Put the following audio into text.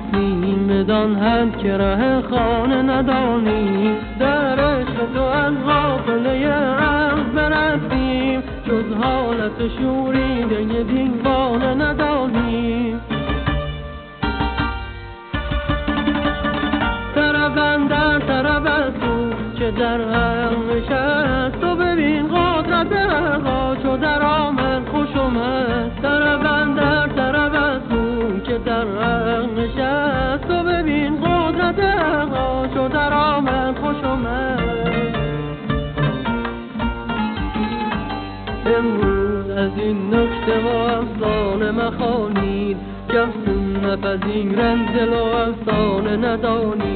رفتیم بدان حد که ره خانه ندانیم، در عشق تو از غافله عقل برفتیم، جز حالت شوریده دیوانه ندانیم. طرب اندر طرب است او که در حق نشست، تو ببین قدرت حقا چو در آمد خوش آمد. طرب اندر طرب است او که در حق نشست، تو ببین قدرت حقا چو در آمد خوش آمد. امروز از این نکته و افسانه مخوانید، که افزون نپذیرند دل و افسانه ندانید.